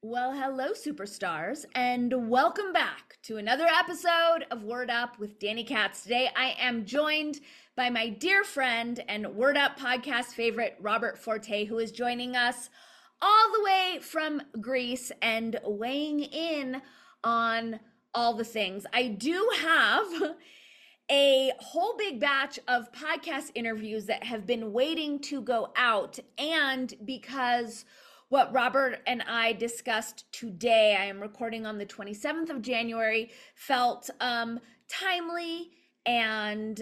Well, hello, superstars, and welcome back to another episode of Word Up with Danny Katz. Today, I am joined by my dear friend and Word Up podcast favorite, Robert Forte, who is joining us all the way from Greece and weighing in on all the things. I do have a whole big batch of podcast interviews that have been waiting to go out, and because what Robert and I discussed today, I am recording on the 27th of January, felt timely and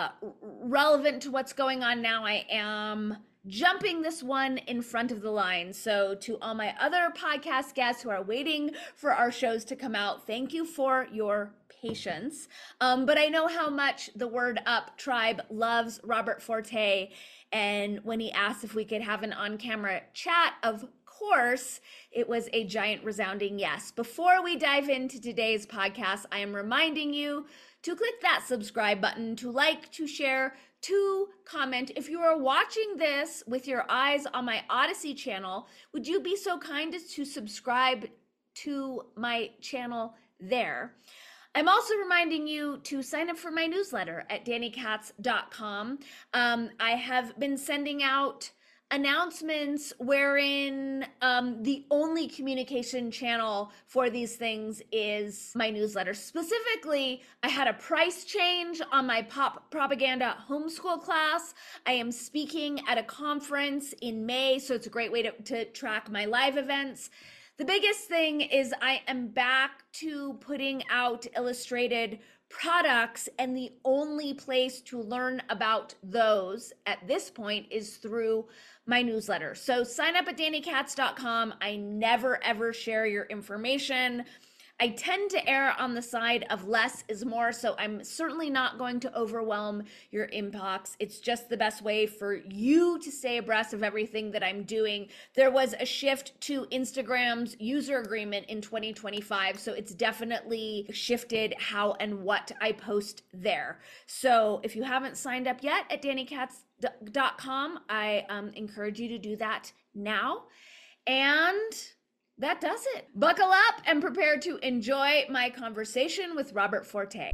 relevant to what's going on now. I am jumping this one in front of the line. So to all my other podcast guests who are waiting for our shows to come out, thank you for your patience. But I know how much the Word Up tribe loves Robert Forte. And when he asked if we could have an on-camera chat, of course, it was a giant resounding yes. Before we dive into today's podcast, I am reminding you to click that subscribe button, to like, to share, to comment. If you are watching this with your eyes on my Odyssey channel, would you be so kind as to subscribe to my channel there? I'm also reminding you to sign up for my newsletter at dannykatz.com. I have been sending out announcements wherein the only communication channel for these things is my newsletter. Specifically, I had a price change on my pop propaganda homeschool class. I am speaking at a conference in May, so it's a great way to track my live events. The biggest thing is I am back to putting out illustrated products, and the only place to learn about those at this point is through my newsletter. So sign up at dannykatz.com. I never ever share your information. I tend to err on the side of less is more, so I'm certainly not going to overwhelm your inbox. It's just the best way for you to stay abreast of everything that I'm doing. There was a shift to Instagram's user agreement in 2025, so it's definitely shifted how and what I post there. So if you haven't signed up yet at dannykatz.com, I encourage you to do that now. And that does it. Buckle up and prepare to enjoy my conversation with Robert Forte.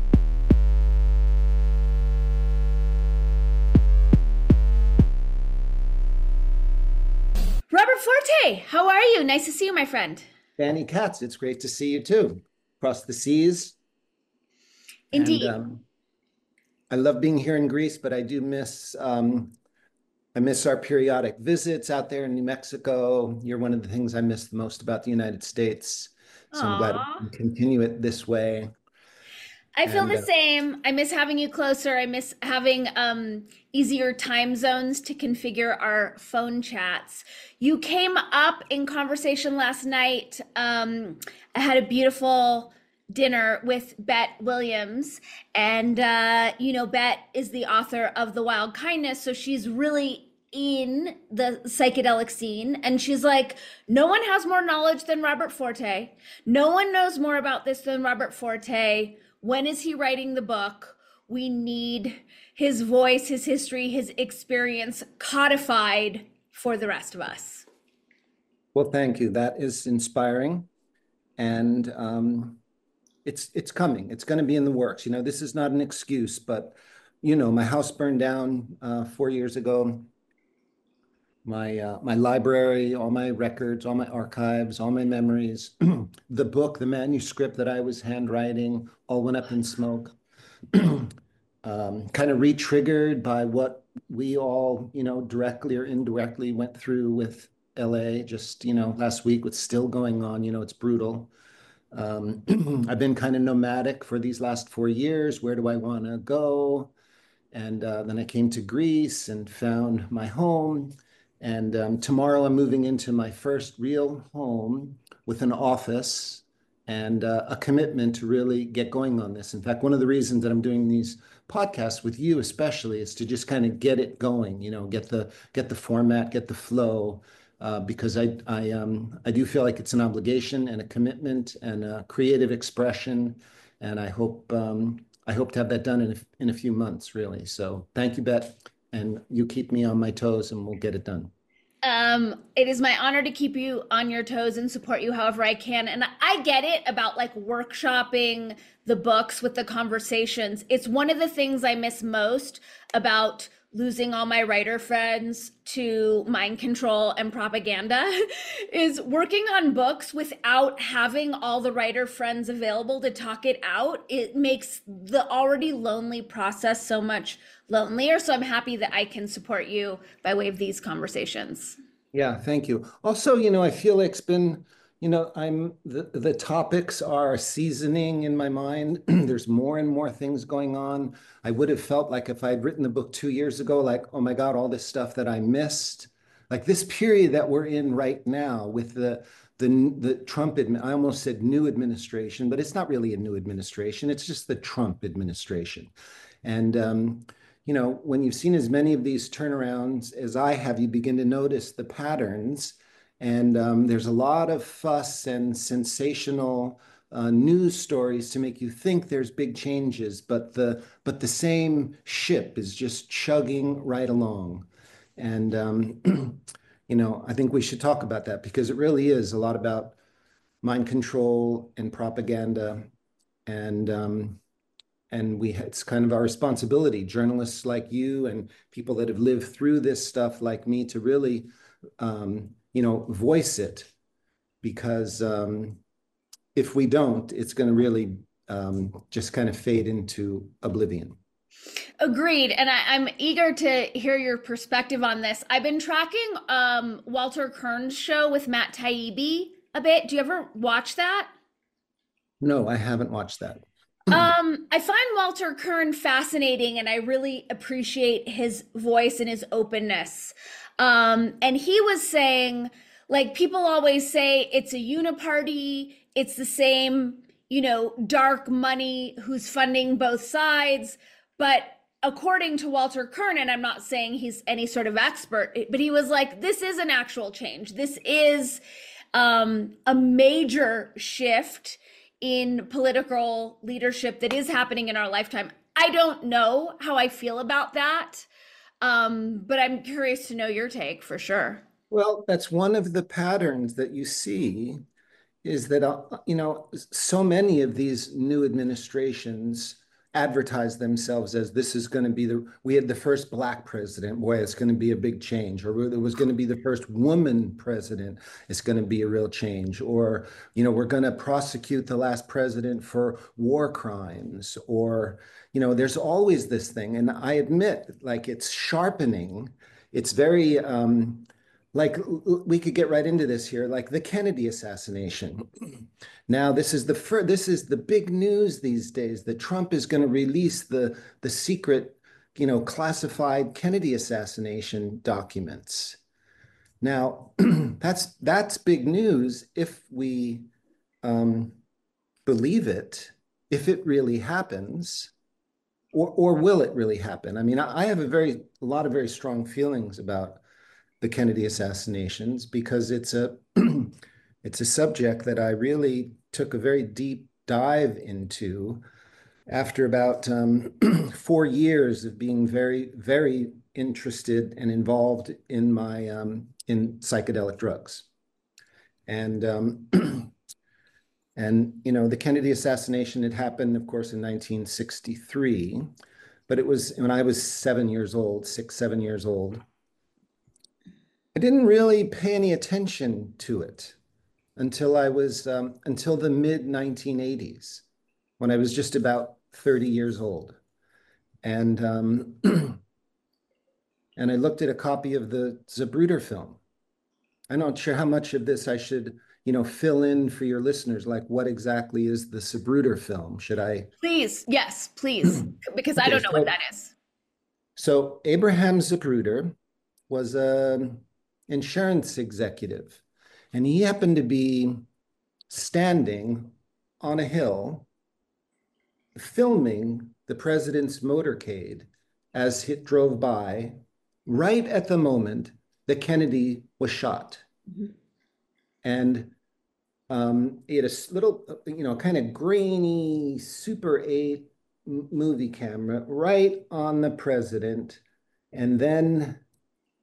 Robert Forte, how are you? Nice to see you, my friend. Danny Katz, it's great to see you too, across the seas. Indeed. And, I love being here in Greece, but I do miss I miss our periodic visits out there in New Mexico. You're one of the things I miss the most about the United States. So I'm glad we Aww. can continue it this way. I feel And the same. I miss having you closer. I miss having easier time zones to configure our phone chats. You came up in conversation last night. I had a beautiful dinner with Bet Williams, and Bet is the author of The Wild Kindness, so she's really in the psychedelic scene, and she's like, no one has more knowledge than Robert Forte. No one knows more about this than Robert Forte. When is he writing the book? We need his voice, his history, his experience codified for the rest of us. well, thank you. That is inspiring. And it's coming. It's going to be in the works. This is not an excuse, but my house burned down 4 years ago. My library, all my records, all my archives, all my memories, the book, the manuscript that I was handwriting, all went up in smoke. Kind of re-triggered by what we all, directly or indirectly went through with LA just, last week. What's still going on, it's brutal. I've been kind of nomadic for these last 4 years. Where do I want to go? And then I came to Greece and found my home. And tomorrow I'm moving into my first real home with an office and a commitment to really get going on this. In fact, one of the reasons that I'm doing these podcasts with you especially is to just kind of get it going, get the format, get the flow, because I do feel like it's an obligation and a commitment and a creative expression, and I hope to have that done in a few months, really. So thank you, Bet, and you keep me on my toes, and we'll get it done. It is my honor to keep you on your toes and support you however I can. And I get it about like workshopping the books with the conversations. It's one of the things I miss most about losing all my writer friends to mind control and propaganda is working on books without having all the writer friends available to talk it out. It makes the already lonely process so much lonelier. So I'm happy that I can support you by way of these conversations. Yeah, thank you. Also, I feel like it's been, the topics are seasoning in my mind. There's more and more things going on. I would have felt like if I'd written the book 2 years ago, like, oh my God, all this stuff that I missed. Like this period that we're in right now with the Trump I almost said new administration, but it's not really a new administration. It's just the Trump administration. And when you've seen as many of these turnarounds as I have, you begin to notice the patterns. And there's a lot of fuss and sensational news stories to make you think there's big changes, but the same ship is just chugging right along. And I think we should talk about that because it really is a lot about mind control and propaganda and it's kind of our responsibility, journalists like you and people that have lived through this stuff like me, to really, voice it. Because if we don't, it's going to really just kind of fade into oblivion. Agreed. And I'm eager to hear your perspective on this. I've been tracking Walter Kern's show with Matt Taibbi a bit. Do you ever watch that? No, I haven't watched that. I find Walter Kern fascinating and I really appreciate his voice and his openness. And he was saying, like, people always say it's a uniparty, it's the same, dark money who's funding both sides. But according to Walter Kern, and I'm not saying he's any sort of expert, but he was like, this is an actual change. This is a major shift in political leadership that is happening in our lifetime. I don't know how I feel about that, but I'm curious to know your take for sure. Well, that's one of the patterns that you see is that, so many of these new administrations advertise themselves as this is going to be we had the first Black president, boy, it's going to be a big change. Or there was going to be the first woman president, it's going to be a real change. Or, we're going to prosecute the last president for war crimes. Or, there's always this thing. And I admit, like, it's sharpening. It's very, like we could get right into this here, like the Kennedy assassination. Now, this is the big news these days that Trump is going to release the secret, classified Kennedy assassination documents. Now, that's big news if we believe it, if it really happens, or will it really happen? I mean, I have a lot of very strong feelings about the Kennedy assassinations because it's a it's a subject that I really took a very deep dive into after about 4 years of being very, very interested and involved in my in psychedelic drugs. And the Kennedy assassination had happened, of course, in 1963, but it was when I was 7 years old, 7 years old. I didn't really pay any attention to it until until the mid 1980s, when I was just about 30 years old, and and I looked at a copy of the Zapruder film. I'm not sure how much of this I should, fill in for your listeners. Like, what exactly is the Zapruder film? Should I? Please, yes, please, because I Okay, don't know what that is. So Abraham Zapruder was an insurance executive, and he happened to be standing on a hill filming the president's motorcade as it drove by right at the moment that Kennedy was shot. Mm-hmm. And he had a little, kind of grainy Super 8 movie camera right on the president. And then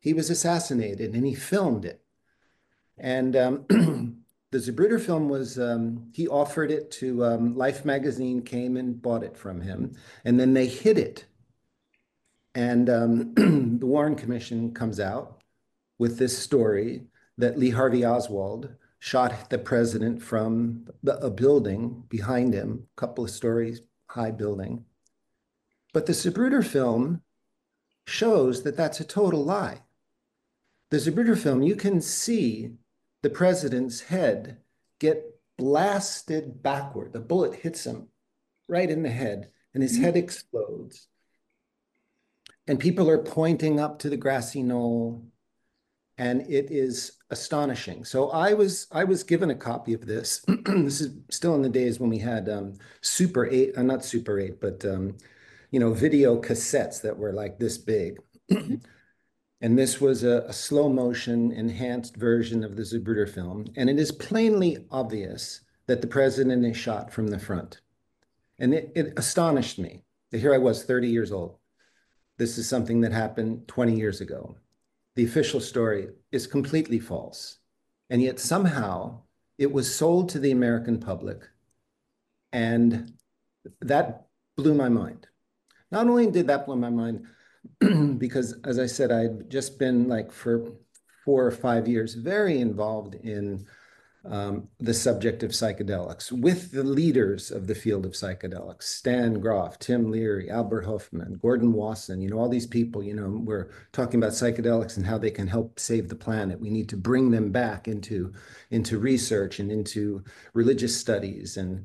he was assassinated, and he filmed it. And the Zapruder film was, he offered it to Life magazine, came and bought it from him, and then they hid it. And the Warren Commission comes out with this story that Lee Harvey Oswald shot the president from a building behind him, a couple of stories high building. But the Zapruder film shows that that's a total lie. The Zapruder film, you can see the president's head get blasted backward. The bullet hits him right in the head, and his head explodes. And people are pointing up to the grassy knoll, and it is astonishing. So I was given a copy of this. This is still in the days when we had Super 8, not Super 8, but video cassettes that were like this big. And this was a slow motion enhanced version of the Zapruder film. And it is plainly obvious that the president is shot from the front. And it astonished me. Here I was, 30 years old. This is something that happened 20 years ago. The official story is completely false. And yet somehow it was sold to the American public. And that blew my mind. Not only did that blow my mind, because as I said, I'd just been like for 4 or 5 years very involved in the subject of psychedelics with the leaders of the field of psychedelics, Stan Grof, Tim Leary, Albert Hofmann, Gordon Wasson, all these people, we're talking about psychedelics and how they can help save the planet. We need to bring them back into research and into religious studies. And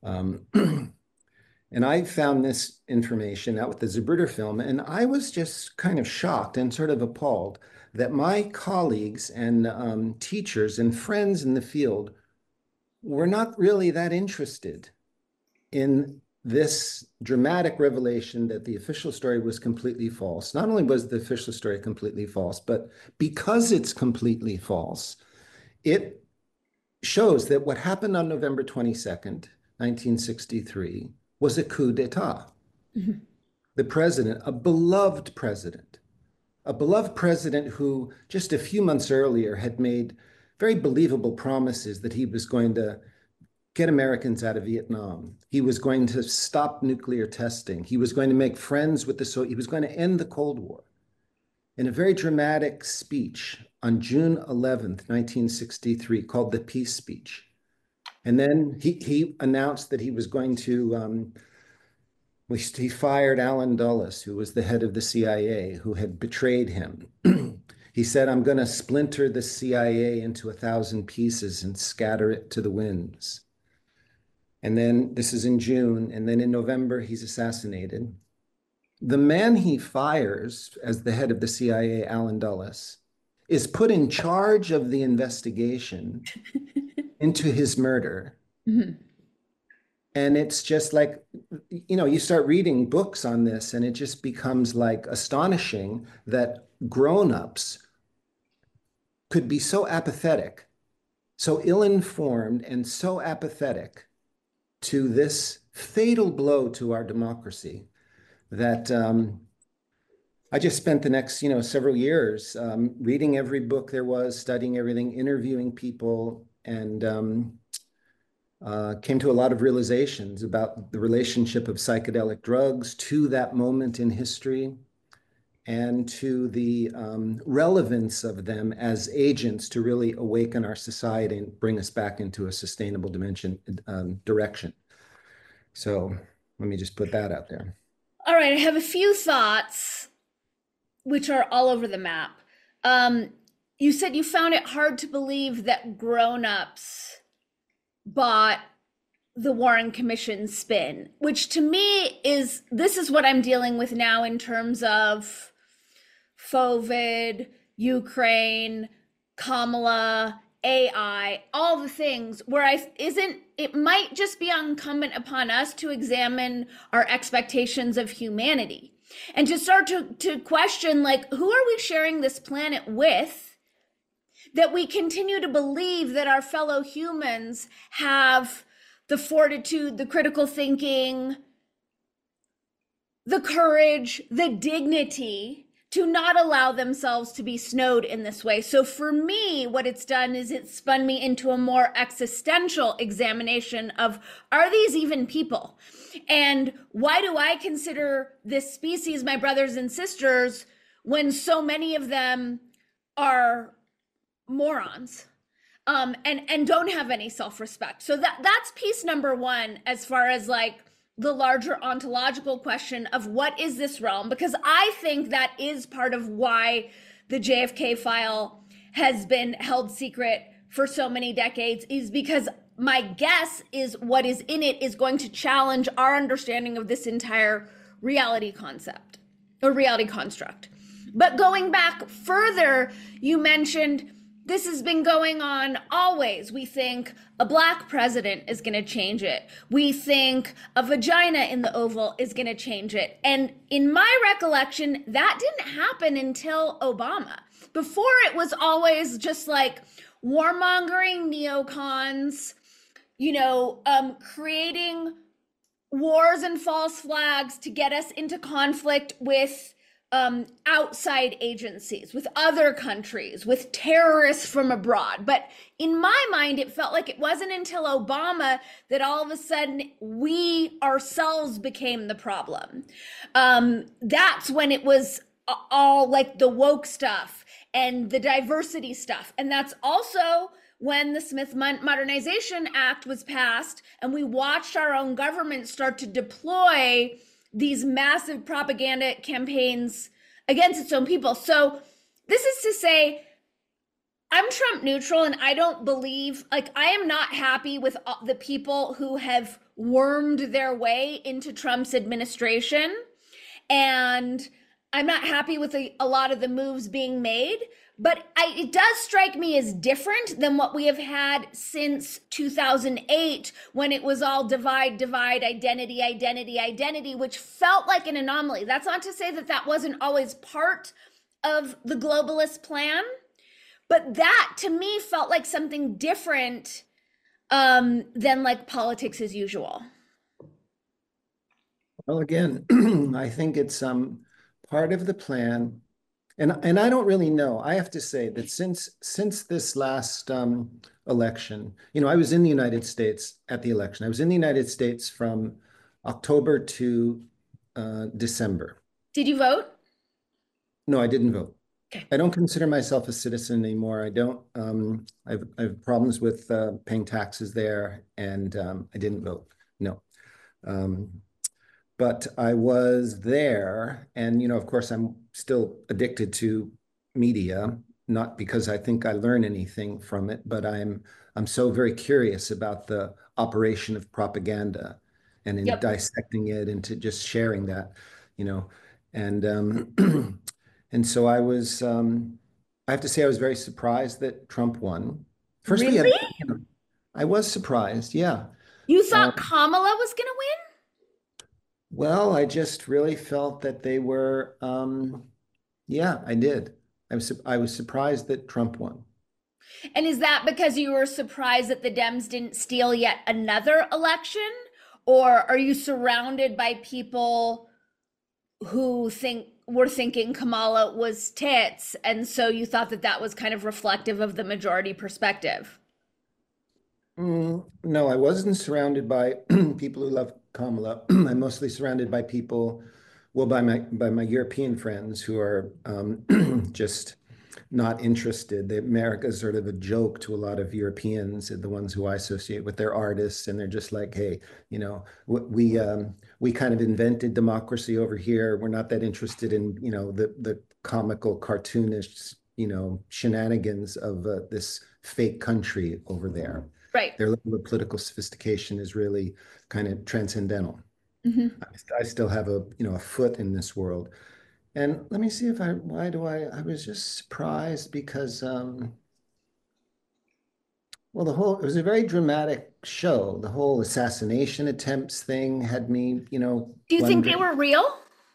and I found this information out with the Zapruder film, and I was just kind of shocked and sort of appalled that my colleagues and teachers and friends in the field were not really that interested in this dramatic revelation that the official story was completely false. Not only was the official story completely false, but because it's completely false, it shows that what happened on November 22nd, 1963, was a coup d'etat. Mm-hmm. The president, a beloved president who just a few months earlier had made very believable promises that he was going to get Americans out of Vietnam. He was going to stop nuclear testing. He was going to make friends with the Soviets. He was going to end the Cold War. In a very dramatic speech on June 11th, 1963, called the Peace Speech. And then he announced that he was going to, he fired Allen Dulles, who was the head of the CIA, who had betrayed him. He said, I'm going to splinter the CIA into 1,000 pieces and scatter it to the winds. And then this is in June, and then in November, he's assassinated. The man he fires as the head of the CIA, Allen Dulles, is put in charge of the investigation into his murder. Mm-hmm. And it's just like, you start reading books on this and it just becomes like astonishing that grown-ups could be so apathetic, so ill-informed and so apathetic to this fatal blow to our democracy that I just spent the next, several years reading every book there was, studying everything, interviewing people, and came to a lot of realizations about the relationship of psychedelic drugs to that moment in history and to the relevance of them as agents to really awaken our society and bring us back into a sustainable direction. So let me just put that out there. All right, I have a few thoughts which are all over the map. You said you found it hard to believe that grown-ups bought the Warren Commission spin, which to me this is what I'm dealing with now in terms of COVID, Ukraine, Kamala, AI, all the things where it might just be incumbent upon us to examine our expectations of humanity and to start to question, like, who are we sharing this planet with, that we continue to believe that our fellow humans have the fortitude, the critical thinking, the courage, the dignity to not allow themselves to be snowed in this way. So for me, what it's done is it's spun me into a more existential examination of, are these even people? And why do I consider this species my brothers and sisters when so many of them are morons? And don't have any self-respect. So that's piece number one, as far as like the larger ontological question of what is this realm, because I think that is part of why the JFK file has been held secret for so many decades, is because my guess is what is in it is going to challenge our understanding of this entire reality concept or reality construct. But going back further, you mentioned this has been going on always. We think a black president is going to change it. We think a vagina in the Oval is going to change it. And in my recollection, that didn't happen until Obama. Before, it was always just like warmongering neocons, creating wars and false flags to get us into conflict with outside agencies, with other countries, with terrorists from abroad. But in my mind, it felt like it wasn't until Obama that all of a sudden we ourselves became the problem. That's when it was all like the woke stuff and the diversity stuff. And that's also when the Smith Modernization Act was passed and we watched our own government start to deploy these massive propaganda campaigns against its own people. So this is to say, I'm Trump neutral, and I don't believe, I am not happy with the people who have wormed their way into Trump's administration. And I'm not happy with a lot of the moves being made. But it does strike me as different than what we have had since 2008, when it was all divide, identity, which felt like an anomaly. That's not to say that that wasn't always part of the globalist plan, but that to me felt like something different than like politics as usual. Well, again, I think it's part of the plan. And I don't really know. I have to say that since this last election, I was in the United States at the election. I was in the United States from October to December. Did you vote? No, I didn't vote. Okay. I don't consider myself a citizen anymore. I don't. I have problems with paying taxes there, and I didn't vote. No. But I was there, and of course, I'm still addicted to media, not because I think I learn anything from it, but I'm so very curious about the operation of propaganda and in dissecting it and to just sharing that, and and so I was. I have to say, I was very surprised that Trump won. Firstly, really? I was surprised. Yeah. You thought Kamala was going to win? Well, I just really felt that they were, yeah, I did. I was surprised that Trump won. And is that because you were surprised that the Dems didn't steal yet another election? Or are you surrounded by people who were thinking Kamala was tits, and so you thought that that was kind of reflective of the majority perspective? No, I wasn't surrounded by people who love Kamala. I'm mostly surrounded by people, well, by my European friends who are just not interested. America is sort of a joke to a lot of Europeans, the ones who I associate with. Their artists, and they're just like, hey, we kind of invented democracy over here. We're not that interested in the comical, cartoonish shenanigans of this fake country over there. Right. Their level of political sophistication is really kind of transcendental. Mm-hmm. I still have a foot in this world. And let me see I was just surprised because, well, it was a very dramatic show. The whole assassination attempts thing had me, Do you think they were real?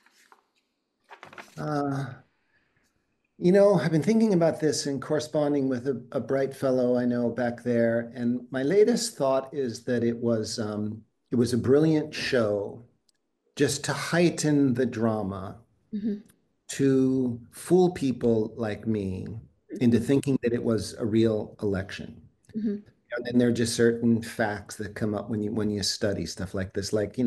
I've been thinking about this and corresponding with a bright fellow I know back there. And my latest thought is that it was a brilliant show just to heighten the drama. Mm-hmm. to fool people like me into thinking that it was a real election. Mhm. And then there are just certain facts that come up when you study stuff like this, like,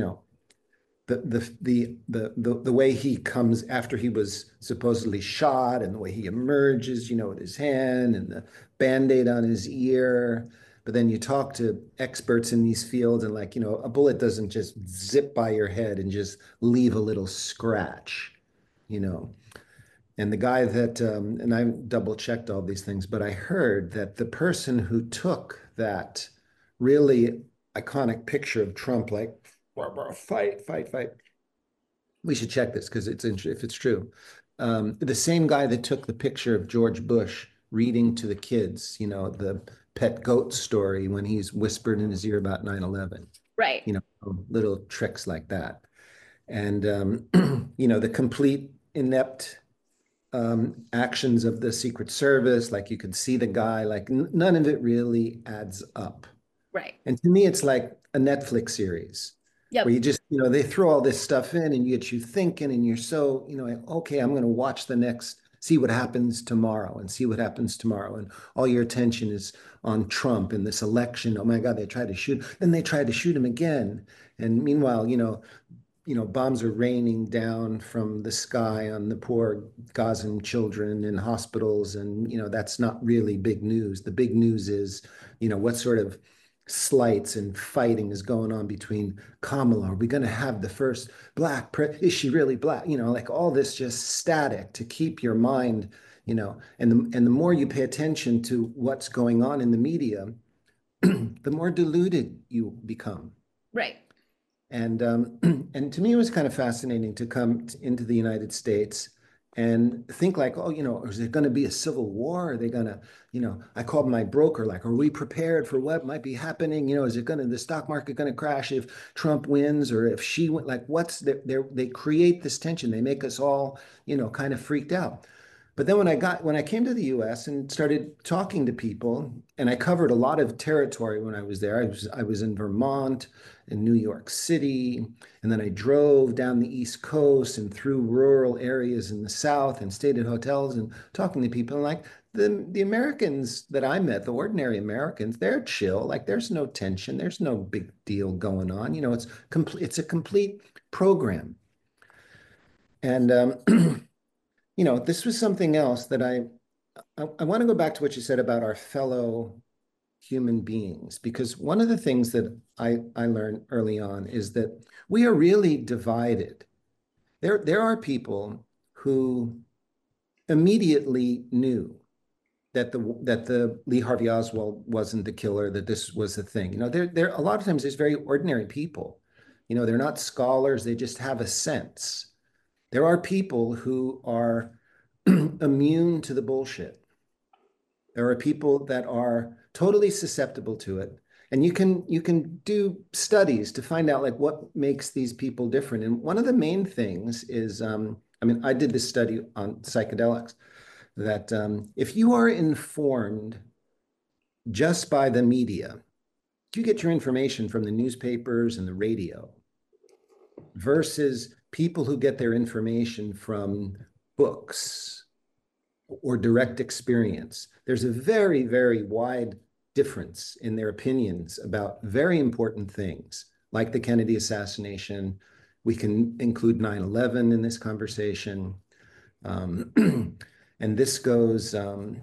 the way he comes after he was supposedly shot and the way he emerges, with his hand and the band-aid on his ear. But then you talk to experts in these fields and like, a bullet doesn't just zip by your head and just leave a little scratch, you know. And the guy that, and I double checked all these things, but I heard that the person who took that really iconic picture of Trump, like, fight, fight, fight. We should check this because if it's true. The same guy that took the picture of George Bush reading to the kids, the pet goat story when he's whispered in his ear about 9/11, Right. little tricks like that. And, the complete inept actions of the Secret Service, like you could see the guy, like none of it really adds up. Right. And to me, it's like a Netflix series where Yep. you just, they throw all this stuff in and you get you thinking and you're so, like, okay, I'm going to watch see what happens tomorrow and see what happens tomorrow. And all your attention is on Trump and this election. Oh my God, they tried to shoot, then they tried to shoot him again. And meanwhile, bombs are raining down from the sky on the poor Gazan children in hospitals. And, that's not really big news. The big news is, what sort of slights and fighting is going on between Kamala. Are we going to have the first black? Is she really black? Like all this just static to keep your mind, and the more you pay attention to what's going on in the media, the more diluted you become. Right. And and to me, it was kind of fascinating to come into the United States and think like, oh, is there going to be a civil war? Are they going to, I called my broker, like, are we prepared for what might be happening? Is it going to, the stock market going to crash if Trump wins or if she went, like, they create this tension. They make us all, kind of freaked out. But then when I came to the US and started talking to people, and I covered a lot of territory when I was there. I was in Vermont, in New York City, and then I drove down the East Coast and through rural areas in the South and stayed at hotels and talking to people. And like the Americans that I met, the ordinary Americans, they're chill. Like there's no tension, there's no big deal going on. It's a complete program. And this was something else that I want to go back to what you said about our fellow human beings, because one of the things that I learned early on is that we are really divided. There are people who immediately knew that the Lee Harvey Oswald wasn't the killer, that this was the thing. There a lot of times there's very ordinary people. They're not scholars, they just have a sense. There are people who are immune to the bullshit. There are people that are totally susceptible to it. And you can do studies to find out like what makes these people different. And one of the main things is, I did this study on psychedelics that if you are informed just by the media, you get your information from the newspapers and the radio versus people who get their information from books or direct experience. There's a very, very wide difference in their opinions about very important things, like the Kennedy assassination. We can include 9/11 in this conversation. And this goes,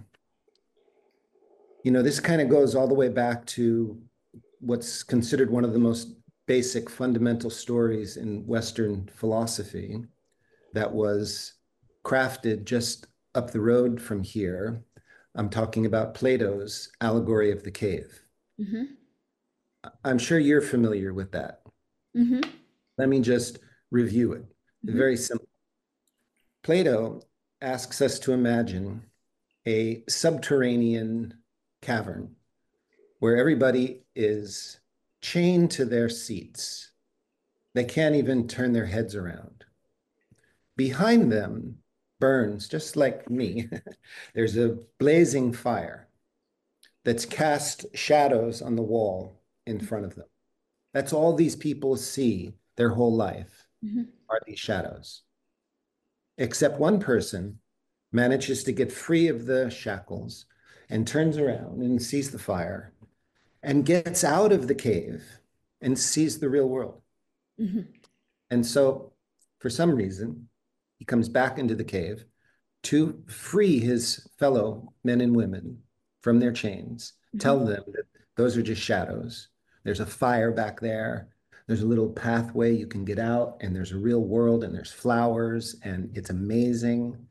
this kind of goes all the way back to what's considered one of the most basic fundamental stories in Western philosophy that was crafted just up the road from here. I'm talking about Plato's allegory of the cave. Mm-hmm. I'm sure you're familiar with that. Mm-hmm. Let me just review it. Mm-hmm. Very simple. Plato asks us to imagine a subterranean cavern where everybody is chained to their seats. They can't even turn their heads around. Behind them burns, just like me, there's a blazing fire that's cast shadows on the wall in front of them. That's all these people see their whole life Mm-hmm. are these shadows. except one person manages to get free of the shackles and turns around and sees the fire and gets out of the cave and sees the real world. Mhm. And so, for some reason, he comes back into the cave to free his fellow men and women from their chains, tell Mhm. them that those are just shadows. There's a fire back there. There's a little pathway you can get out, and there's a real world, and there's flowers, and it's amazing.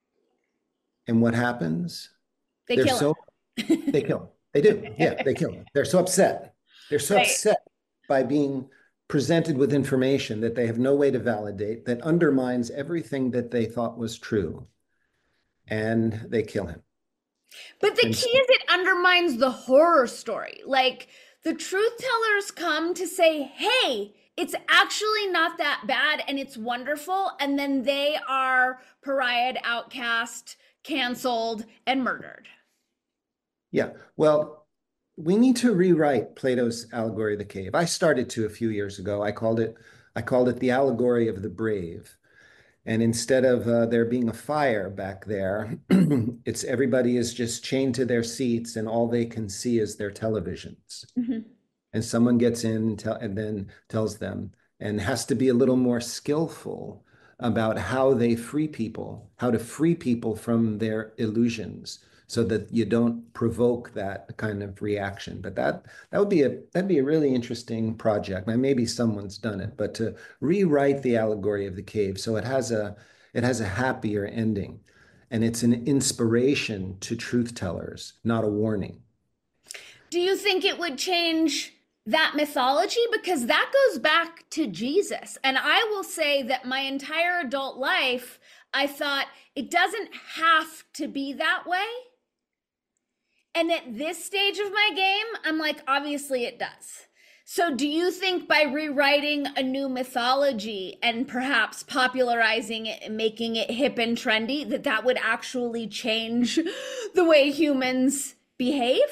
And what happens? They They're kill so, him. they kill him. They do. Yeah, they kill him. They're so upset. They're so Right. upset by being presented with information that they have no way to validate that undermines everything that they thought was true. And they kill him. But the And key so, is it undermines the horror story. Like the truth tellers come to say, hey, it's actually not that bad and it's wonderful. And then they are pariahed, outcast, canceled, and murdered. yeah, well, we need to rewrite Plato's allegory of the cave. I started to a few years ago. I called it the allegory of the brave. And instead of there being a fire back there, it's everybody is just chained to their seats and all they can see is their televisions. Mhm. And someone gets in and then tells them and has to be a little more skillful about how they free people, how to free people from their illusions so that you don't provoke that kind of reaction. But that'd be a really interesting project. Now maybe someone's done it, but to rewrite the allegory of the cave so it has a happier ending. And it's an inspiration to truth tellers, not a warning. Do you think it would change that mythology? Because that goes back to Jesus. And I will say that my entire adult life, I thought it doesn't have to be that way. And at this stage of my game, I'm like, obviously it does. So, do you think by rewriting a new mythology and perhaps popularizing it and making it hip and trendy, that that would actually change the way humans behave?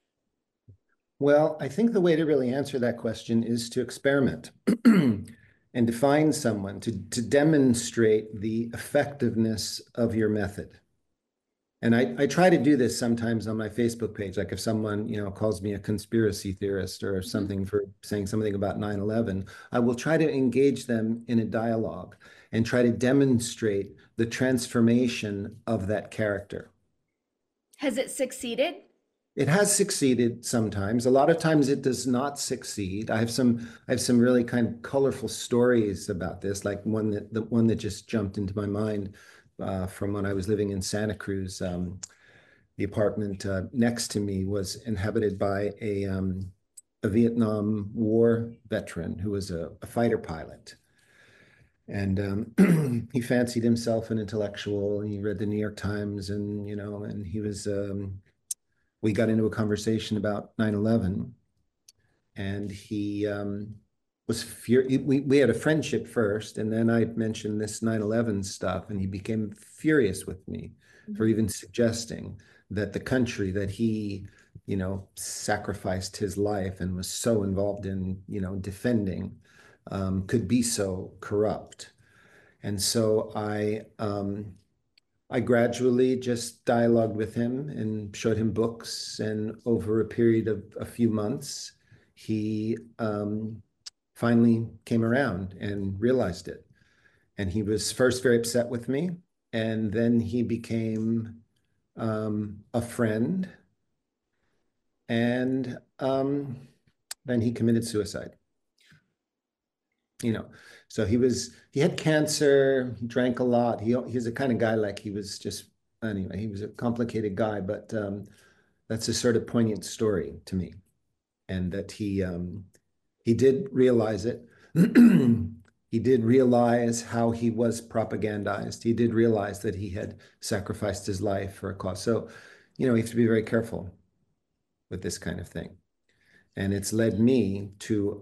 Well, I think the way to really answer that question is to experiment and to find someone to demonstrate the effectiveness of your method. And I try to do this sometimes on my Facebook page. Like if someone, calls me a conspiracy theorist or Mhm. something for saying something about 9/11, I will try to engage them in a dialogue and try to demonstrate the transformation of that character. Has it succeeded? It has succeeded sometimes. A lot of times it does not succeed. I have some really kind of colorful stories about this, like the one that just jumped into my mind from when I was living in Santa Cruz. The apartment next to me was inhabited by a Vietnam War veteran who was a fighter pilot. And he fancied himself an intellectual. And he read the New York Times, and he was we got into a conversation about 9/11, and he was furious. We had a friendship first, and then I mentioned this 9/11 stuff, and he became furious with me for Mhm. even suggesting that the country that he, sacrificed his life and was so involved in, defending, could be so corrupt. And so I gradually just dialogued with him and showed him books. And over a period of a few months, he finally came around and realized it. And he was first very upset with me. And then he became a friend. And then he committed suicide. you know so he had cancer. He drank a lot. He's a kind of guy, like, he was just, anyway, he was a complicated guy, but that's a sort of poignant story to me. And that he did realize it. He did realize how he was propagandized. He did realize that he had sacrificed his life for a cause. So you have to be very careful with this kind of thing. And it's led me to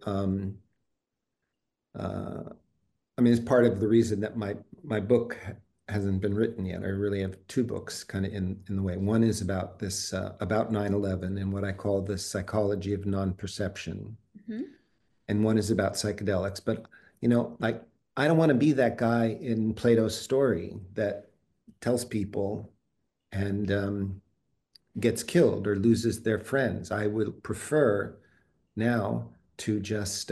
uh, I mean, it's part of the reason that my book hasn't been written yet. I really have two books kind of in the way. One is about this about 9/11 and what I call the psychology of non-perception, Mhm. and one is about psychedelics. But like I don't want to be that guy in Plato's story that tells people and gets killed or loses their friends. I would prefer now to just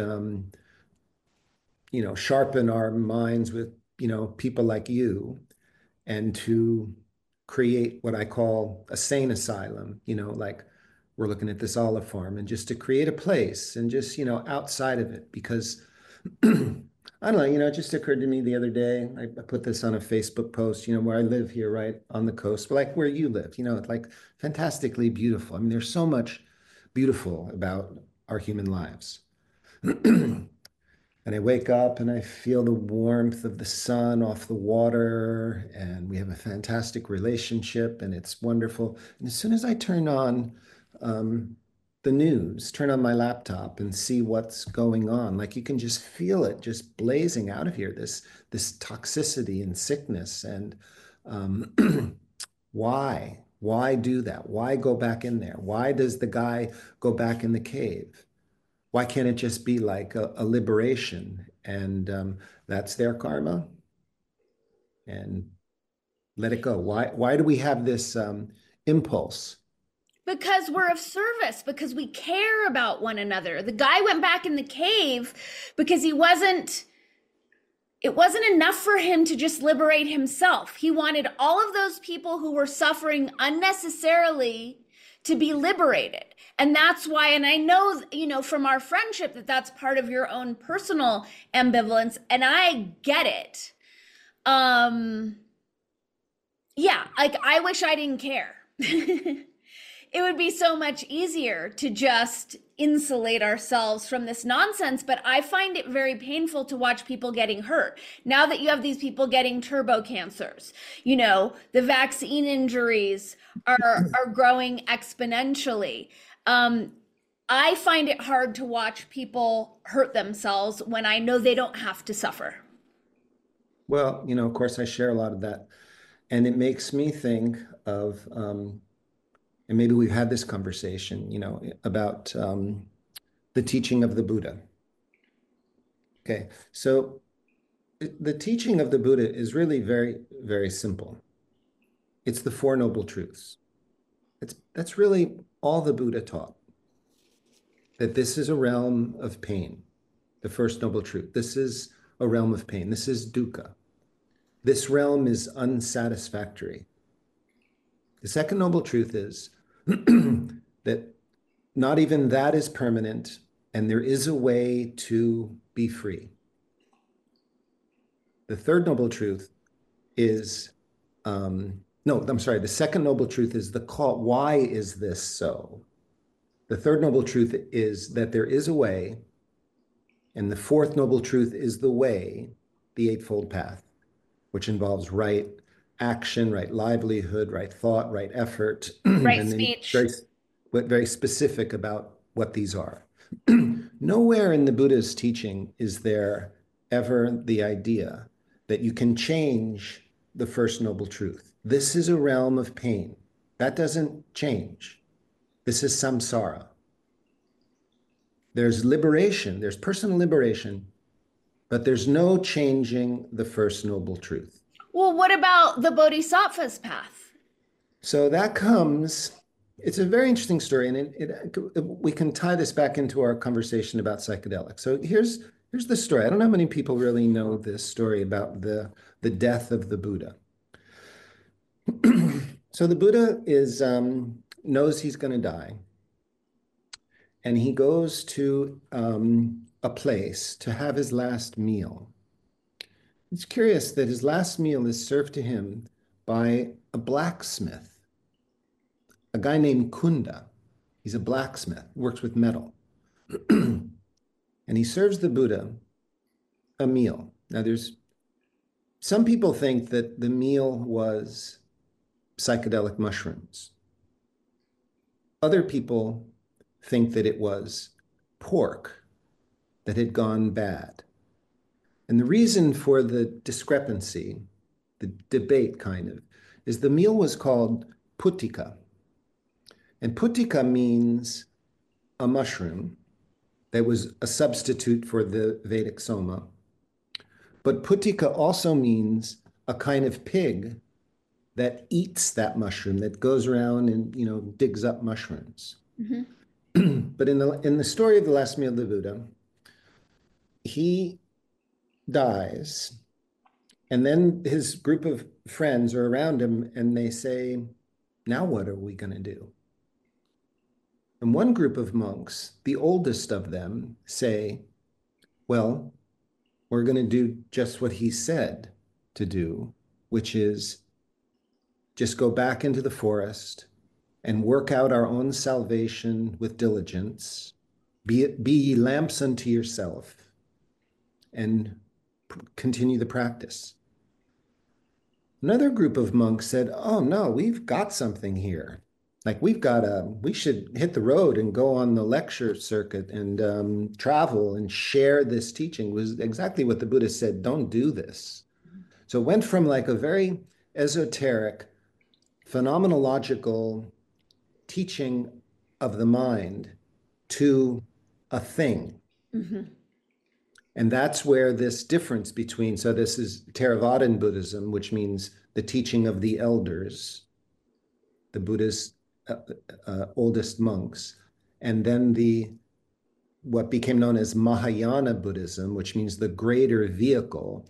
sharpen our minds with, people like you and to create what I call a sane asylum, like we're looking at this olive farm and just to create a place and just, outside of it because I don't know, it just occurred to me the other day. I put this on a Facebook post, where I live here, right on the coast, like where you live, it's like fantastically beautiful. I mean, there's so much beautiful about our human lives. And I wake up and I feel the warmth of the sun off the water, and we have a fantastic relationship, and it's wonderful. And as soon as I turn on the news, turn on my laptop and see what's going on, like you can just feel it just blazing out of here, this toxicity and sickness. And why? Why do that? Why go back in there? Why does the guy go back in the cave? Why can't it just be like a liberation and that's their karma and let it go? Why do we have this impulse? Because we're of service, because we care about one another. The guy went back in the cave because it wasn't enough for him to just liberate himself. He wanted all of those people who were suffering unnecessarily to be liberated. And that's why, and I know, from our friendship that that's part of your own personal ambivalence, and I get it. Yeah, like I wish I didn't care. It would be so much easier to just insulate ourselves from this nonsense, but I find it very painful to watch people getting hurt. Now that you have these people getting turbo cancers, the vaccine injuries are growing exponentially. I find it hard to watch people hurt themselves when I know they don't have to suffer. Well, of course, I share a lot of that. And it makes me think of, and maybe we've had this conversation, about the teaching of the Buddha. Okay, so the teaching of the Buddha is really very, very simple. It's the Four Noble Truths. That's really all the Buddha taught, that this is a realm of pain, the first noble truth. This is a realm of pain. This is dukkha. This realm is unsatisfactory. The second noble truth is that not even that is permanent, and there is a way to be free. The third noble truth is, no, I'm sorry, the second noble truth is the call. Why is this so? The third noble truth is that there is a way, and the fourth noble truth is the way, the Eightfold Path, which involves right action, right livelihood, right thought, right effort, Right and then speech. very specific about what these are. Nowhere in the Buddha's teaching is there ever the idea that you can change the first noble truth. This is a realm of pain. That doesn't change. This is samsara. There's liberation, there's personal liberation, but there's no changing the first noble truth. Well, what about the Bodhisattva's path? So that comes, it's a very interesting story, and we can tie this back into our conversation about psychedelics. So here's the story. I don't know how many people really know this story about the death of the Buddha. So the Buddha knows he's going to die, and he goes to a place to have his last meal. It's curious that his last meal is served to him by a blacksmith, a guy named Kunda. He's a blacksmith, works with metal. And he serves the Buddha a meal. Now, there's some people think that the meal was psychedelic mushrooms. Other people think that it was pork that had gone bad. And the reason for the discrepancy, the debate kind of, is the meal was called putika. And putika means a mushroom that was a substitute for the Vedic soma, But putika also means a kind of pig that eats that mushroom, that goes around and, digs up mushrooms. Mm-hmm. But in the story of the last meal of the Buddha, he dies, and then his group of friends are around him and they say, now what are we going to do? And one group of monks, the oldest of them, say, well, we're going to do just what he said to do, which is just go back into the forest and work out our own salvation with diligence. Be ye lamps unto yourself and continue the practice. Another group of monks said, oh no, we've got something here. Like we should hit the road and go on the lecture circuit and travel and share this teaching. It was exactly what the Buddha said, don't do this. So it went from like a very esoteric, phenomenological teaching of the mind to a thing. Mm-hmm. And that's where this difference between, so this is Theravadan Buddhism, which means the teaching of the elders, the Buddha's oldest monks, and then what became known as Mahayana Buddhism, which means the greater vehicle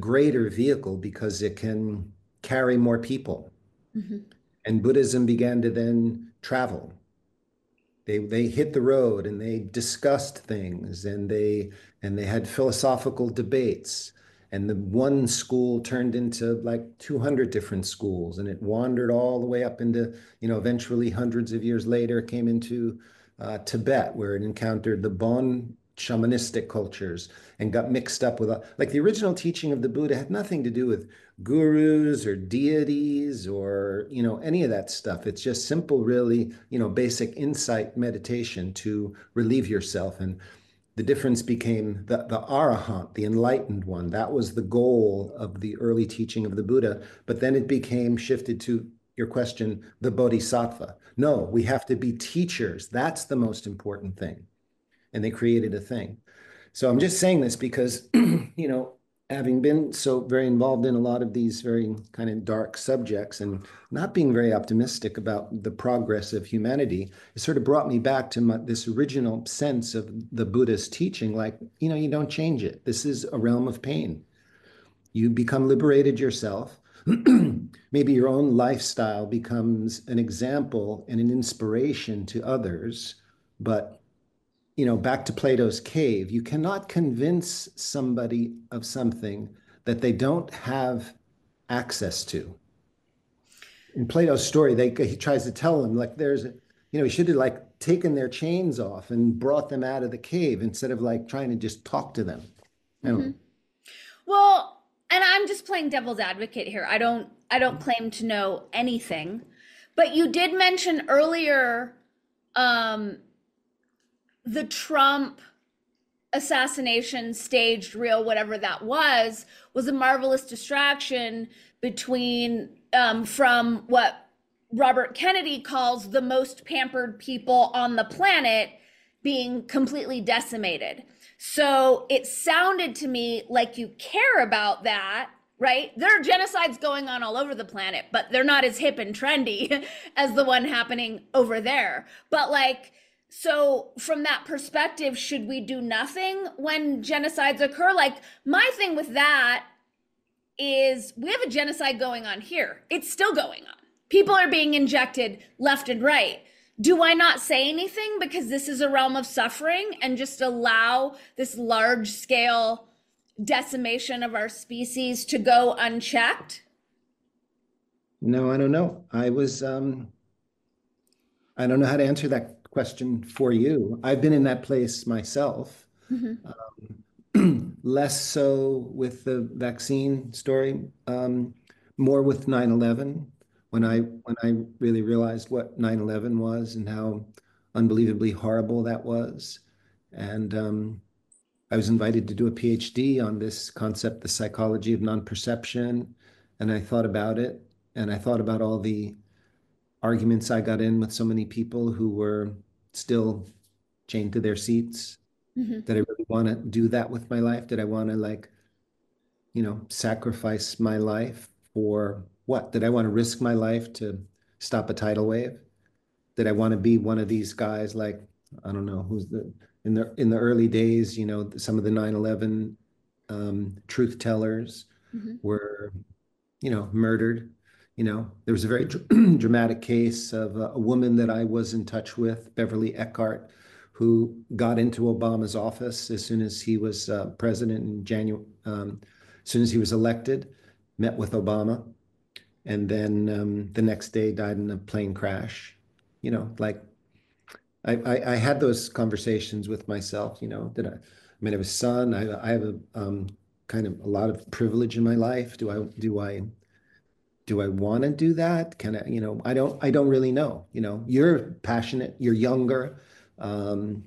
because it can carry more people. Mm-hmm. And Buddhism began to then travel. They hit the road and they discussed things and they had philosophical debates. And the one school turned into like 200 different schools, and it wandered all the way up into, eventually hundreds of years later, it came into Tibet, where it encountered the Bon shamanistic cultures and got mixed up with, like the original teaching of the Buddha had nothing to do with gurus or deities or, any of that stuff. It's just simple, really, basic insight meditation to relieve yourself. And the difference became the arahant, the enlightened one. That was the goal of the early teaching of the Buddha. But then it became shifted to your question, the bodhisattva. No, we have to be teachers. That's the most important thing. And they created a thing. So I'm just saying this because, having been so very involved in a lot of these very kind of dark subjects and not being very optimistic about the progress of humanity, it sort of brought me back to this original sense of the Buddha's teaching, like, you don't change it. This is a realm of pain. You become liberated yourself. Maybe your own lifestyle becomes an example and an inspiration to others, but back to Plato's cave, you cannot convince somebody of something that they don't have access to. In Plato's story, he tries to tell them, like, he should have like taken their chains off and brought them out of the cave instead of like trying to just talk to them. Mm-hmm. Well, and I'm just playing devil's advocate here. I don't claim to know anything, but you did mention earlier, the Trump assassination, staged, real, whatever that was a marvelous distraction from what Robert Kennedy calls the most pampered people on the planet being completely decimated. So it sounded to me like you care about that, right? There are genocides going on all over the planet, but they're not as hip and trendy as the one happening over there. But like, so from that perspective, should we do nothing when genocides occur? Like, my thing with that is we have a genocide going on here. It's still going on. People are being injected left and right. Do I not say anything because this is a realm of suffering and just allow this large scale decimation of our species to go unchecked? No, I don't know. I don't know how to answer that question for you. I've been in that place myself. Mm-hmm. Less so with the vaccine story, more with 9/11, when I really realized what 9/11 was and how unbelievably horrible that was. And I was invited to do a PhD on this concept, the psychology of non-perception, and I thought about it, and I thought about all the arguments I got in with so many people who were still chained to their seats. Mm-hmm. Did I really want to do that with my life? Did I want to like sacrifice my life for what? Did I want to risk my life to stop a tidal wave? Did I want to be one of these guys like, I don't know, who's the in the early days, some of the 9/11 truth tellers Mhm. were, murdered. There was a very dramatic case of a woman that I was in touch with, Beverly Eckhart, who got into Obama's office as soon as he was president in January, as soon as he was elected, met with Obama, and then the next day died in a plane crash. Like I had those conversations with myself. I mean, I have a son. I have a kind of a lot of privilege in my life. Do I want to do that? Can I, I don't really know. You're passionate, you're younger. Um,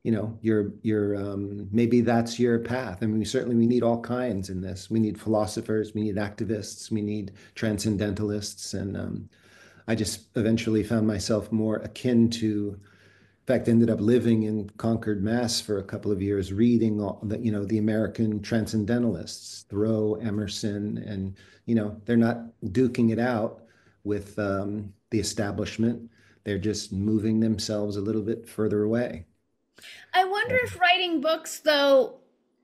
maybe that's your path. I mean, we need all kinds in this. We need philosophers, we need activists, we need transcendentalists. And I just eventually found myself more akin to, in fact, ended up living in Concord, Mass for a couple of years, reading all the American transcendentalists, Thoreau, Emerson, and they're not duking it out with the establishment. They're just moving themselves a little bit further away. I wonder if writing books, though,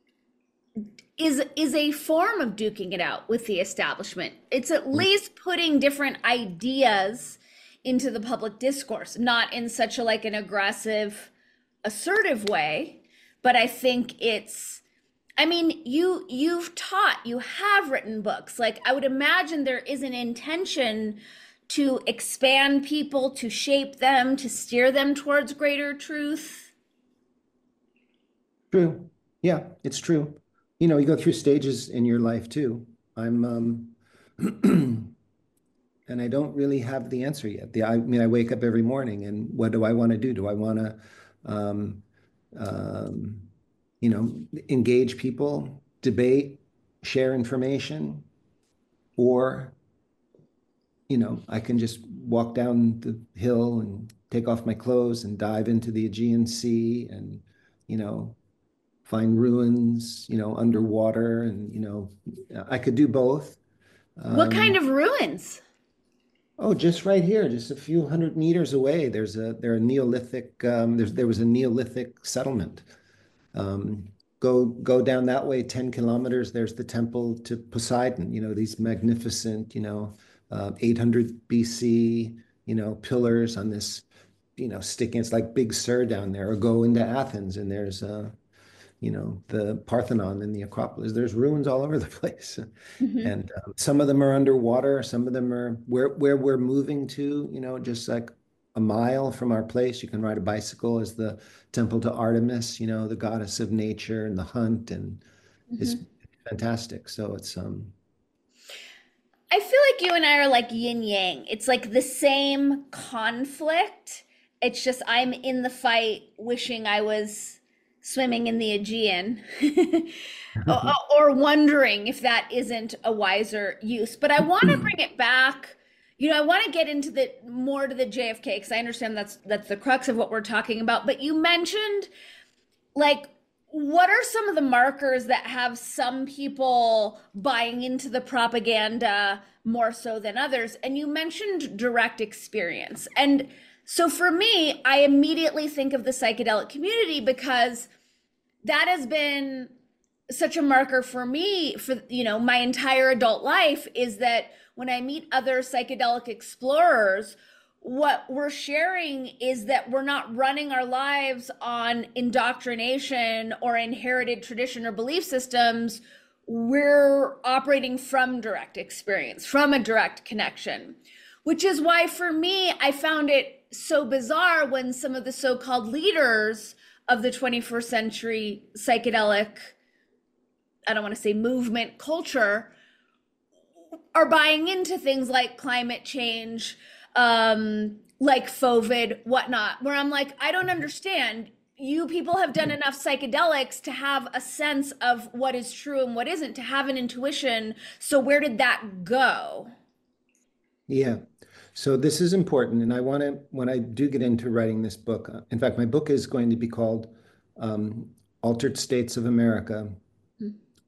is a form of duking it out with the establishment. It's at least putting different ideas into the public discourse, not in such a like an aggressive, assertive way, but I think it's I mean, you've taught, you have written books. Like I would imagine there is an intention to expand people, to shape them, to steer them towards greater truth. True. Yeah, it's true. You go through stages in your life too. I'm and I don't really have the answer yet. I mean, I wake up every morning and what do I want to do? Do I want to um, um, engage people, debate, share information, or, I can just walk down the hill and take off my clothes and dive into the Aegean Sea and, you know, find ruins, underwater. And, I could do both. What kind Um, of ruins? oh, just right here, just a few hundred meters away, there are Neolithic, there was a Neolithic settlement. Um, go down that way 10 kilometers. There's the temple to Poseidon. These magnificent, 800 BC, pillars on this, sticking. It's like Big Sur down there. Or go into Athens and there's the Parthenon and the Acropolis. There's ruins all over the place, Mhm. and some of them are underwater. Some of them are where we're moving to. Just like a mile from our place, you can ride a bicycle. Is the temple to Artemis, the goddess of nature and the hunt, and it's Mhm. fantastic. So it's I feel like you and I are like yin yang. It's like the same conflict. It's just I'm in the fight wishing I was swimming in the Aegean or, or wondering if that isn't a wiser use. But I want to bring it back. I want to get into the more to the JFK because I understand that's the crux of what we're talking about. But you mentioned like what are some of the markers that have some people buying into the propaganda more so than others? And you mentioned direct experience. And so for me, I immediately think of the psychedelic community because that has been such a marker for me for my entire adult life is that when I meet other psychedelic explorers, what we're sharing is that we're not running our lives on indoctrination or inherited tradition or belief systems. We're operating from direct experience, from a direct connection, which is why for me, I found it so bizarre when some of the so called leaders of the 21st century psychedelic, I don't want to say movement culture, are buying into things like climate change, like COVID, whatnot, where I'm like, I don't understand. You people have done enough psychedelics to have a sense of what is true and what isn't, to have an intuition. So where did that go? yeah. So this is important, and I want to when I do get into writing this book. In fact, my book is going to be called Altered States of America: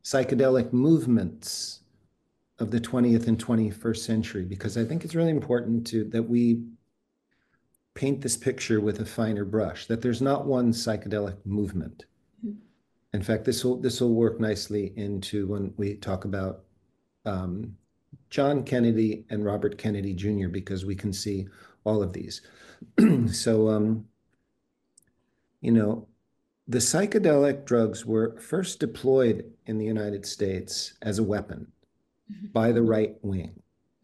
psychedelic movements of the 20th and 21st century, because I think it's really important that we paint this picture with a finer brush, that there's not one psychedelic movement. Mm-hmm. In fact, this will work nicely into when we talk about John Kennedy and Robert Kennedy Jr., because we can see all of these. So, the psychedelic drugs were first deployed in the United States as a weapon by the right wing.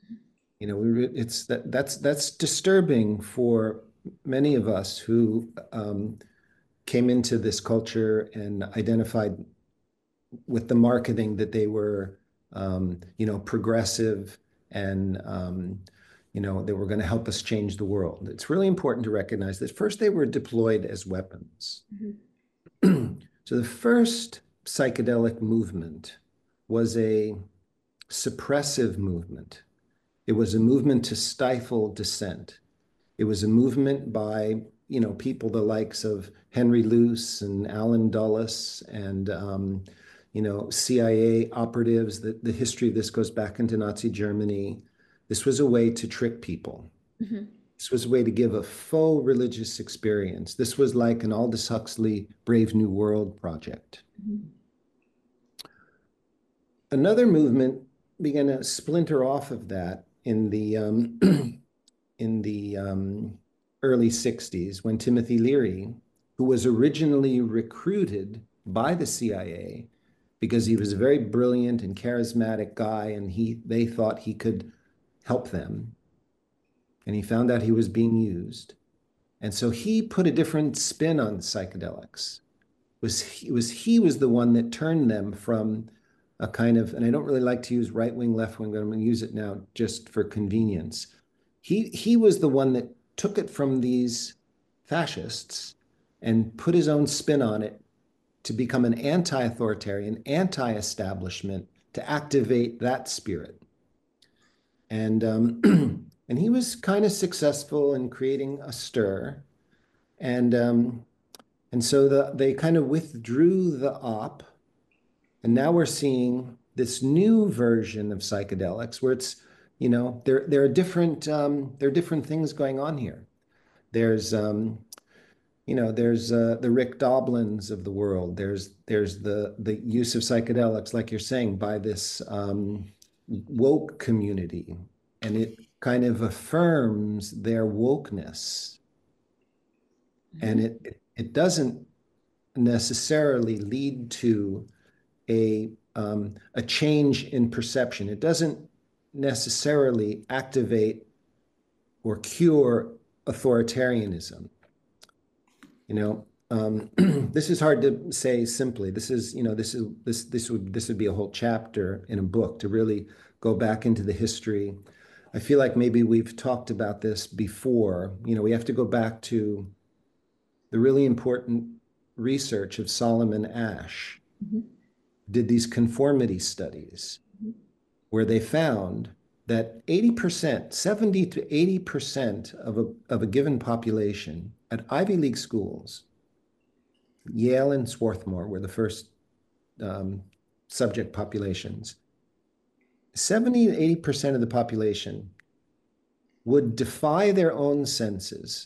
That's disturbing for many of us who came into this culture and identified with the marketing that they were, progressive and, they were going to help us change the world. It's really important to recognize that first they were deployed as weapons. Mm-hmm. So the first psychedelic movement was a suppressive movement. It was a movement to stifle dissent. It was a movement by, people the likes of Henry Luce and Alan Dulles and, CIA operatives. The history of this goes back into Nazi Germany. This was a way to trick people. Mm-hmm. This was a way to give a faux religious experience. This was like an Aldous Huxley Brave New World project. Mm-hmm. Another movement began to splinter off of that in the early 60s, when Timothy Leary, who was originally recruited by the CIA because he was a very brilliant and charismatic guy, and they thought he could help them, and he found out he was being used, and so he put a different spin on psychedelics. He was the one that turned them from a kind of, and I don't really like to use right wing, left wing, but I'm going to use it now just for convenience. He was the one that took it from these fascists and put his own spin on it to become an anti-authoritarian, anti-establishment, to activate that spirit. And and he was kind of successful in creating a stir. And so they kind of withdrew the op. And now we're seeing this new version of psychedelics where it's, there are different things going on here. There's the Rick Doblins of the world. There's the use of psychedelics, like you're saying, by this woke community, and it kind of affirms their wokeness. Mm-hmm. And it doesn't necessarily lead to a change in perception. It doesn't necessarily activate or cure authoritarianism. This is hard to say simply. This would be a whole chapter in a book to really go back into the history. I feel like maybe we've talked about this before. We have to go back to the really important research of Solomon Asch. Mm-hmm. Did these conformity studies, mm-hmm. where they found that 80%, 70 to 80% of a given population at Ivy League schools, Yale and Swarthmore were the first subject populations. 70 to 80% of the population would defy their own senses,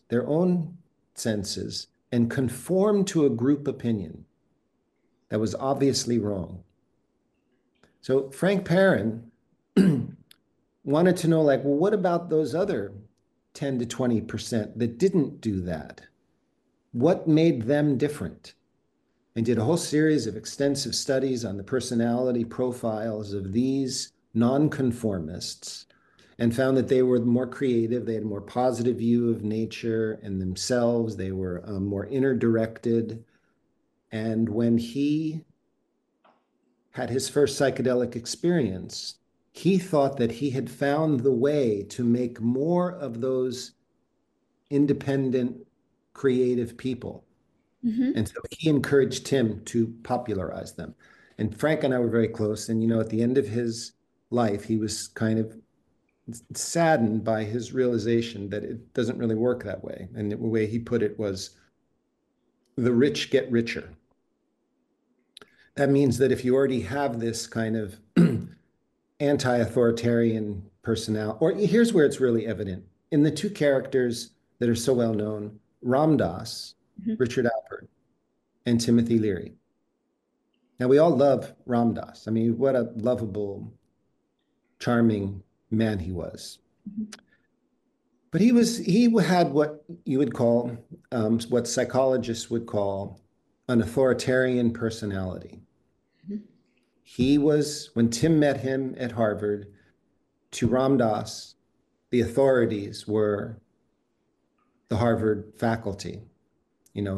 and conform to a group opinion that was obviously wrong. So Frank Perrin wanted to know, well, what about those other 10 to 20% that didn't do that? What made them different? And did a whole series of extensive studies on the personality profiles of these nonconformists, and found that they were more creative, they had a more positive view of nature and themselves, they were more inner-directed. And when he had his first psychedelic experience, he thought that he had found the way to make more of those independent, creative people. Mm-hmm. And so he encouraged Tim to popularize them. And Frank and I were very close. And, at the end of his life, he was kind of saddened by his realization that it doesn't really work that way. And the way he put it was, the rich get richer. that means that if you already have this kind of anti-authoritarian personality, or here's where it's really evident in the two characters that are so well known, Ram Dass, Mhm. Richard Alpert, and Timothy Leary. Now we all love Ram Dass. I mean, what a lovable, charming man he was. Mhm. But he had what you would call, what psychologists would call an authoritarian personality. Mhm. He was, when Tim met him at Harvard, to Ram Dass, the authorities were the Harvard faculty. You know,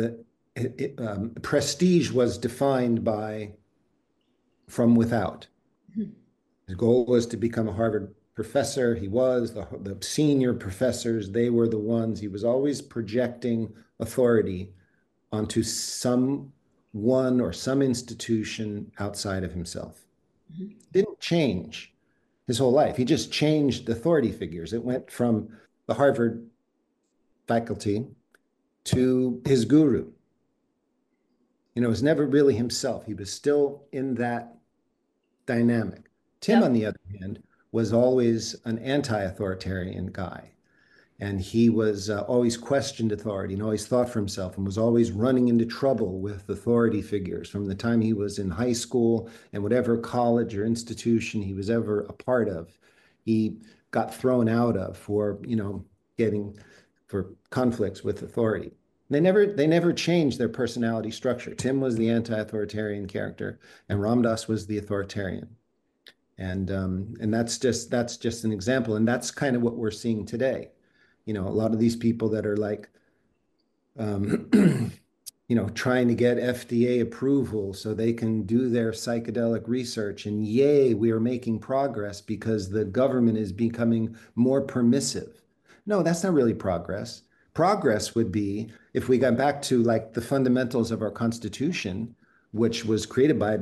prestige was defined by from without. Mhm. His goal was to become a Harvard professor. He was the senior professors. They were the ones. He was always projecting authority onto someone or some institution outside of himself. Mhm. Didn't change his whole life. He just changed authority figures. It went from the Harvard faculty to his guru. You know, it was never really himself. He was still in that dynamic. Tim, Yep. on the other hand, was always an anti-authoritarian guy. And he was always questioned authority and always thought for himself and was always running into trouble with authority figures from the time he was in high school and whatever college or institution he was ever a part of. He got thrown out of for, getting for conflicts with authority. They never changed their personality structure. Tim was the anti-authoritarian character, and Ram Dass was the authoritarian. And that's just an example, and that's kind of what we're seeing today. A lot of these people that are like, um, trying to get FDA approval so they can do their psychedelic research, and yay, we are making progress because the government is becoming more permissive. No, that's not really progress. Progress would be if we got back to like the fundamentals of our Constitution, which was created by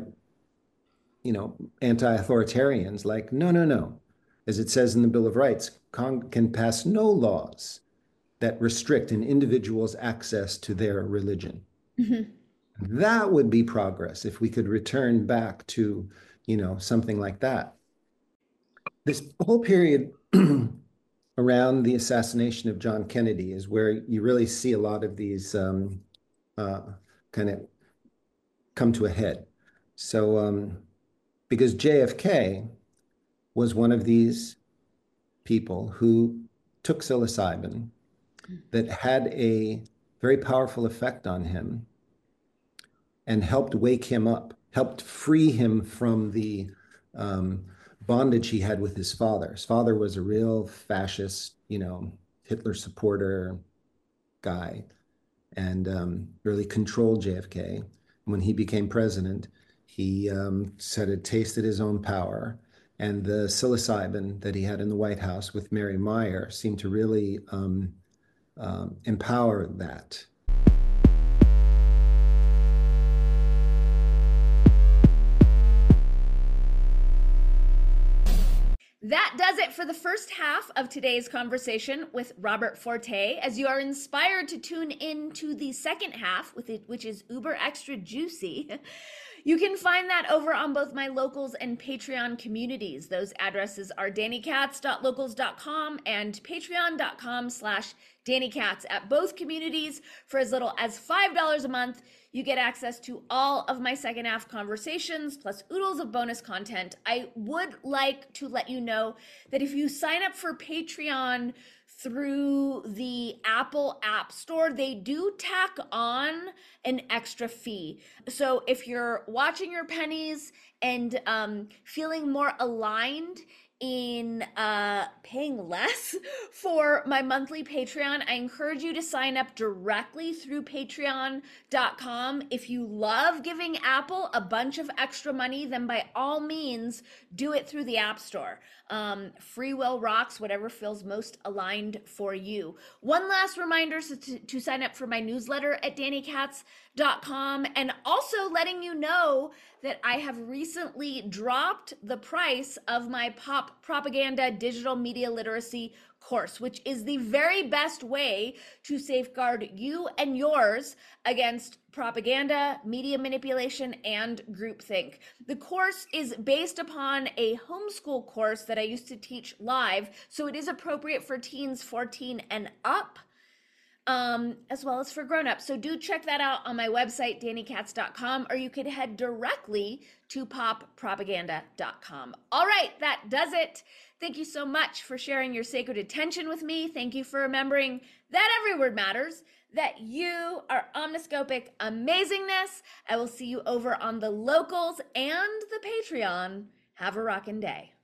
anti-authoritarians, like, no, no, no. As it says in the Bill of Rights, can pass no laws that restrict an individual's access to their religion. Mhm. That would be progress if we could return back to, something like that. This whole period around the assassination of John Kennedy is where you really see a lot of these uh, kind of come to a head. So, because JFK was one of these people who took psilocybin that had a very powerful effect on him and helped wake him up, helped free him from the um, bondage he had with his father. His father was a real fascist, Hitler supporter guy, and really controlled JFK. When he became president, he said it tasted his own power. And the psilocybin that he had in the White House with Mary Meyer seemed to really empower that. That does it for the first half of today's conversation with Robert Forte. As you are inspired to tune in to the second half, which is uber extra juicy, you can find that over on both my locals and Patreon communities. Those addresses are dannykatz.locals.com and patreon.com/DannyKatz. At both communities, for as little as $5 a month, you get access to all of my second half conversations, plus oodles of bonus content. I would like to let you know that if you sign up for Patreon through the Apple App Store, they do tack on an extra fee. So if you're watching your pennies and feeling more aligned in paying less for my monthly Patreon, I encourage you to sign up directly through patreon.com. If you love giving Apple a bunch of extra money, then by all means, do it through the App Store. Free will rocks, whatever feels most aligned for you. One last reminder to sign up for my newsletter at dannykatz.com, and also letting you know that I have recently dropped the price of my pop propaganda digital media literacy course, which is the very best way to safeguard you and yours against propaganda, media manipulation, and groupthink. The course is based upon a homeschool course that I used to teach live, so it is appropriate for teens 14 and up, as well as for grown-ups. So do check that out on my website, danikatz.com, or you could head directly to poppropaganda.com. All right, that does it. Thank you so much for sharing your sacred attention with me. Thank you for remembering that every word matters, that you are omniscopic amazingness. I will see you over on the locals and the Patreon. Have a rockin' day.